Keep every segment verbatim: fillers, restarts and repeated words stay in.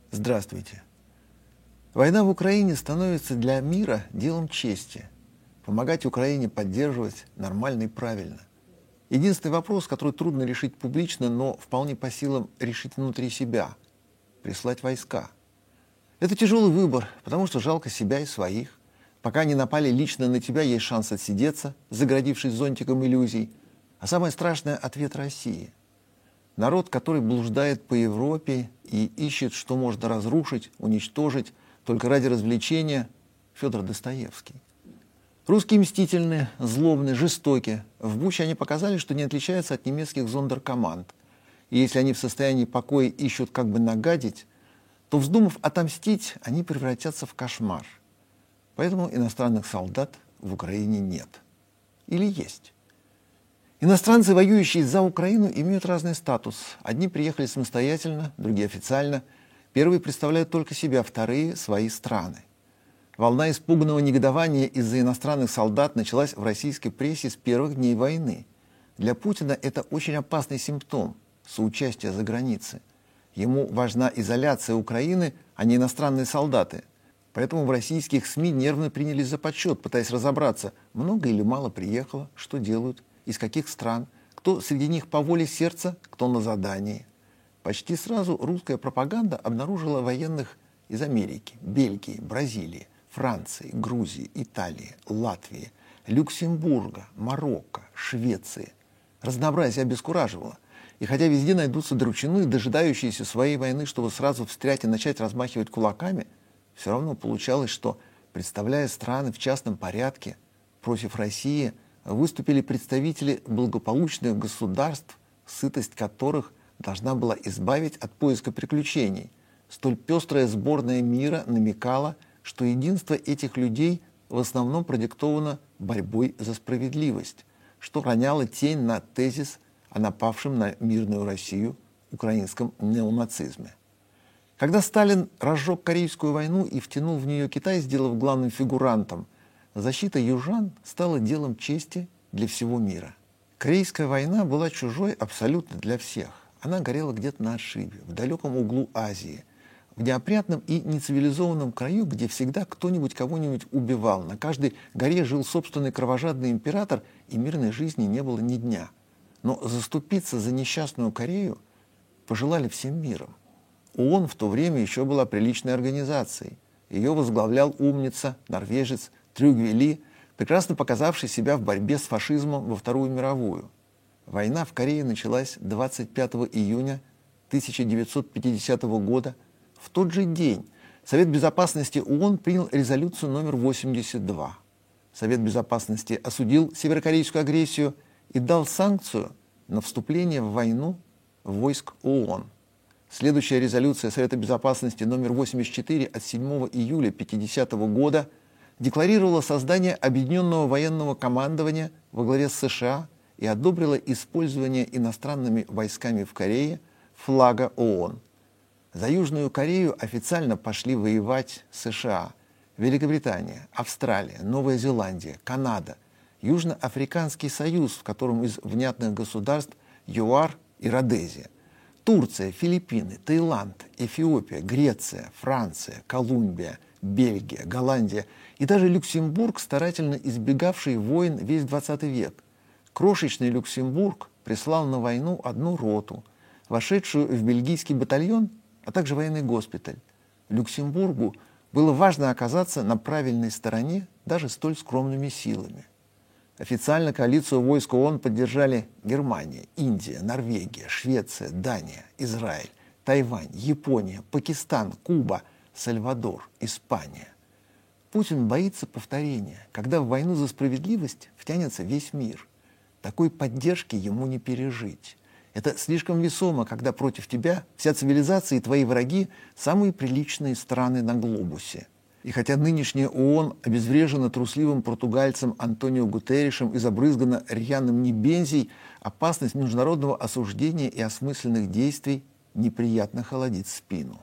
Здравствуйте. Война в Украине становится для мира делом чести. Помогать Украине поддерживать нормально и правильно. Единственный вопрос, который трудно решить публично, но вполне по силам решить внутри себя – прислать войска. Это тяжелый выбор, потому что жалко себя и своих. Пока не напали лично на тебя, есть шанс отсидеться, заградившись зонтиком иллюзий. А самое страшное – ответ России. Народ, который блуждает по Европе и ищет, что можно разрушить, уничтожить, только ради развлечения – Федор Достоевский. Русские мстительны, злобны, жестоки. В Буче они показали, что не отличаются от немецких зондеркоманд. И если они в состоянии покоя ищут как бы нагадить, то, вздумав отомстить, они превратятся в кошмар. Поэтому иностранных солдат в Украине нет. Или есть. Иностранцы, воюющие за Украину, имеют разный статус. Одни приехали самостоятельно, другие официально. Первые представляют только себя, вторые – свои страны. Волна испуганного негодования из-за иностранных солдат началась в российской прессе с первых дней войны. Для Путина это очень опасный симптом соучастия за границей. Ему важна изоляция Украины, а не иностранные солдаты. Поэтому в российских СМИ нервно принялись за подсчет, пытаясь разобраться, много или мало приехало, что делают, из каких стран, кто среди них по воле сердца, кто на задании. Почти сразу русская пропаганда обнаружила военных из Америки, Бельгии, Бразилии, Франции, Грузии, Италии, Латвии, Люксембурга, Марокко, Швеции. Разнообразие обескураживало. И хотя везде найдутся дручины, дожидающиеся своей войны, чтобы сразу встрять и начать размахивать кулаками, все равно получалось, что, представляя страны в частном порядке, против России выступили представители благополучных государств, сытость которых должна была избавить от поиска приключений. Столь пестрая сборная мира намекала, что единство этих людей в основном продиктовано борьбой за справедливость, что роняло тень на тезис о напавшем на мирную Россию украинском неонацизме. Когда Сталин разжег Корейскую войну и втянул в нее Китай, сделав главным фигурантом, защита южан стала делом чести для всего мира. Корейская война была чужой абсолютно для всех. Она горела где-то на отшибе, в далеком углу Азии, в неопрятном и нецивилизованном краю, где всегда кто-нибудь кого-нибудь убивал. На каждой горе жил собственный кровожадный император, и мирной жизни не было ни дня. Но заступиться за несчастную Корею пожелали всем миром. ООН в то время еще была приличной организацией. Ее возглавлял умница, норвежец Трюгве Ли, прекрасно показавший себя в борьбе с фашизмом во Вторую мировую. Война в Корее началась двадцать пятого июня тысяча девятьсот пятидесятого года. В тот же день Совет Безопасности ООН принял резолюцию номер восемьдесят два. Совет Безопасности осудил северокорейскую агрессию и дал санкцию на вступление в войну войск ООН. Следующая резолюция Совета Безопасности номер восемьдесят четыре от седьмого июля пятидесятого года декларировала создание Объединенного военного командования во главе с США и одобрила использование иностранными войсками в Корее флага ООН. За Южную Корею официально пошли воевать США, Великобритания, Австралия, Новая Зеландия, Канада, Южноафриканский союз, в котором из внятных государств ЮАР и Родезия, Турция, Филиппины, Таиланд, Эфиопия, Греция, Франция, Колумбия, Бельгия, Голландия и даже Люксембург, старательно избегавший войн весь двадцатый век. Крошечный Люксембург прислал на войну одну роту, вошедшую в бельгийский батальон, а также военный госпиталь. Люксембургу было важно оказаться на правильной стороне даже столь скромными силами. Официально коалицию войск ООН поддержали Германия, Индия, Норвегия, Швеция, Дания, Израиль, Тайвань, Япония, Пакистан, Куба, Сальвадор, Испания. Путин боится повторения, когда в войну за справедливость втянется весь мир. Такой поддержки ему не пережить. Это слишком весомо, когда против тебя вся цивилизация и твои враги – самые приличные страны на глобусе. И хотя нынешняя ООН обезврежена трусливым португальцем Антонио Гутерришем и забрызгана рьяным Небензей, опасность международного осуждения и осмысленных действий неприятно холодит спину.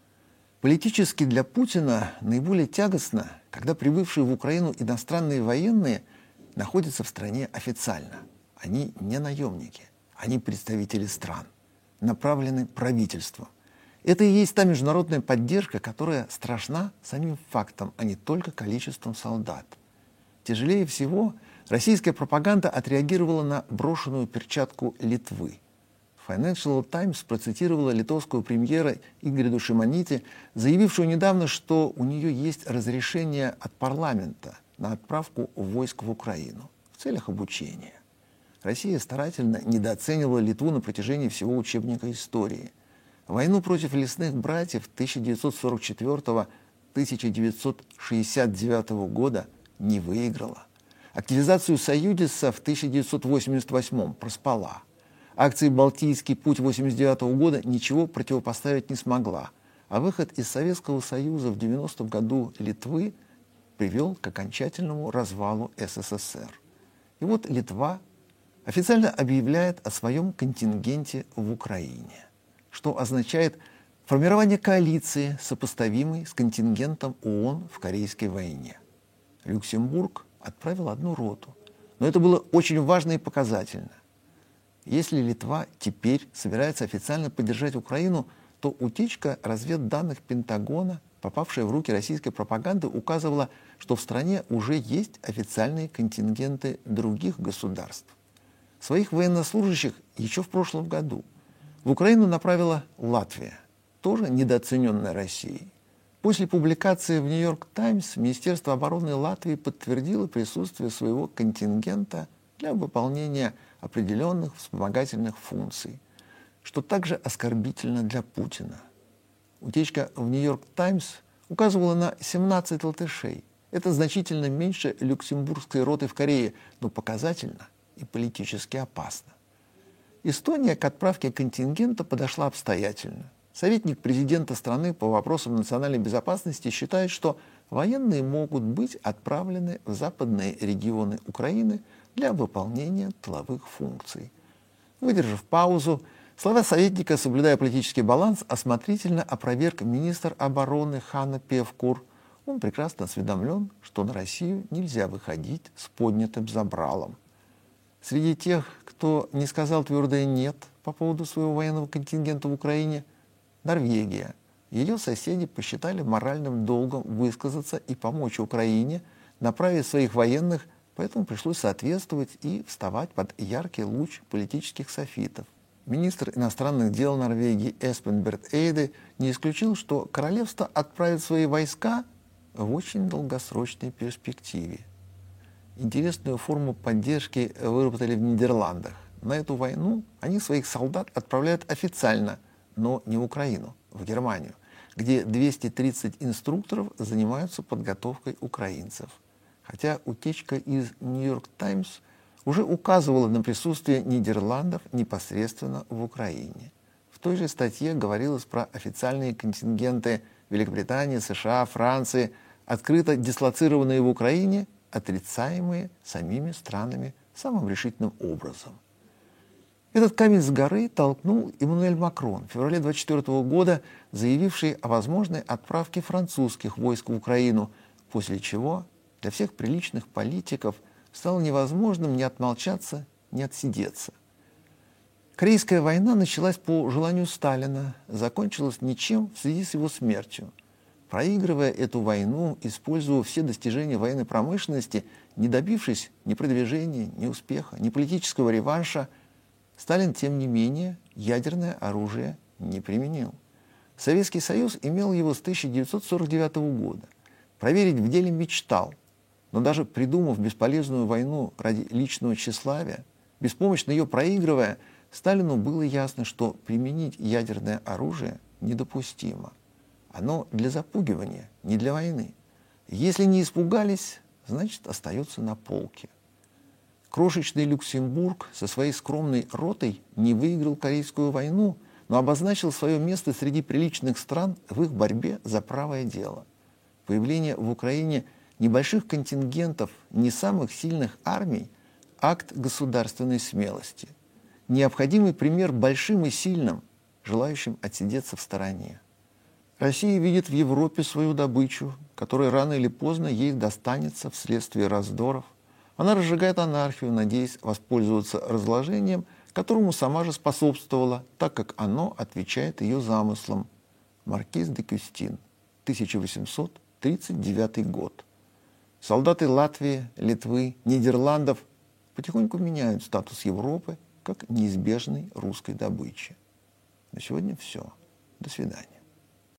Политически для Путина наиболее тягостно, когда прибывшие в Украину иностранные военные находятся в стране официально. Они не наемники, они представители стран, направлены правительством. Это и есть та международная поддержка, которая страшна самим фактом, а не только количеством солдат. Тяжелее всего российская пропаганда отреагировала на брошенную перчатку Литвы. Financial Times процитировала литовского премьера Ингриду Шимоняте, заявившую недавно, что у нее есть разрешение от парламента на отправку войск в Украину в целях обучения. Россия старательно недооценивала Литву на протяжении всего учебника истории. Войну против лесных братьев тысяча девятьсот сорок четвёртого — тысяча девятьсот шестьдесят девятого года не выиграла. Активизацию Союзица в тысяча девятьсот восемьдесят восьмом проспала. Акции «Балтийский путь» восемьдесят девятого года ничего противопоставить не смогла, а выход из Советского Союза в девяностом году Литвы привел к окончательному развалу СССР. И вот Литва официально объявляет о своем контингенте в Украине, что означает формирование коалиции, сопоставимой с контингентом ООН в Корейской войне. Люксембург отправил одну роту, но это было очень важно и показательно. Если Литва теперь собирается официально поддержать Украину, то утечка разведданных Пентагона, попавшая в руки российской пропаганды, указывала, что в стране уже есть официальные контингенты других государств. Своих военнослужащих еще в прошлом году в Украину направила Латвия, тоже недооцененная Россией. После публикации в «Нью-Йорк Таймс» Министерство обороны Латвии подтвердило присутствие своего контингента для выполнения определенных вспомогательных функций, что также оскорбительно для Путина. Утечка в «Нью-Йорк Таймс» указывала на семнадцать латышей. Это значительно меньше люксембургской роты в Корее, но показательно и политически опасно. Эстония к отправке контингента подошла обстоятельно. Советник президента страны по вопросам национальной безопасности считает, что военные могут быть отправлены в западные регионы Украины для выполнения тыловых функций. Выдержав паузу, слова советника, соблюдая политический баланс, осмотрительно опроверг министр обороны Ханна Певкур. Он прекрасно осведомлен, что на Россию нельзя выходить с поднятым забралом. Среди тех, кто не сказал твердое «нет» по поводу своего военного контингента в Украине, Норвегия. Ее соседи посчитали моральным долгом высказаться и помочь Украине направить своих военных, поэтому пришлось соответствовать и вставать под яркий луч политических софитов. Министр иностранных дел Норвегии Эспен Берт Эйде не исключил, что королевство отправит свои войска в очень долгосрочной перспективе. Интересную форму поддержки выработали в Нидерландах. На эту войну они своих солдат отправляют официально, но не в Украину, в Германию, где двести тридцать инструкторов занимаются подготовкой украинцев. Хотя утечка из «Нью-Йорк Таймс» уже указывала на присутствие Нидерландов непосредственно в Украине. В той же статье говорилось про официальные контингенты Великобритании, США, Франции, открыто дислоцированные в Украине, отрицаемые самими странами самым решительным образом. Этот камень с горы толкнул Эммануэль Макрон в феврале две тысячи двадцать четвёртого года, заявивший о возможной отправке французских войск в Украину, после чего для всех приличных политиков стало невозможным ни отмолчаться, ни отсидеться. Корейская война началась по желанию Сталина, закончилась ничем в связи с его смертью. Проигрывая эту войну, используя все достижения военной промышленности, не добившись ни продвижения, ни успеха, ни политического реванша, Сталин, тем не менее, ядерное оружие не применил. Советский Союз имел его с тысяча девятьсот сорок девятого года. Проверить в деле мечтал, но даже придумав бесполезную войну ради личного тщеславия, беспомощно ее проигрывая, Сталину было ясно, что применить ядерное оружие недопустимо. Оно для запугивания, не для войны. Если не испугались, значит, остается на полке. Крошечный Люксембург со своей скромной ротой не выиграл Корейскую войну, но обозначил свое место среди приличных стран в их борьбе за правое дело. Появление в Украине небольших контингентов не самых сильных армий – акт государственной смелости. Необходимый пример большим и сильным, желающим отсидеться в стороне. Россия видит в Европе свою добычу, которая рано или поздно ей достанется вследствие раздоров. Она разжигает анархию, надеясь воспользоваться разложением, которому сама же способствовала, так как оно отвечает ее замыслам. Маркиз де Кюстин, тысяча восемьсот тридцать девятый год. Солдаты Латвии, Литвы, Нидерландов потихоньку меняют статус Европы как неизбежной русской добычи. На сегодня все. До свидания.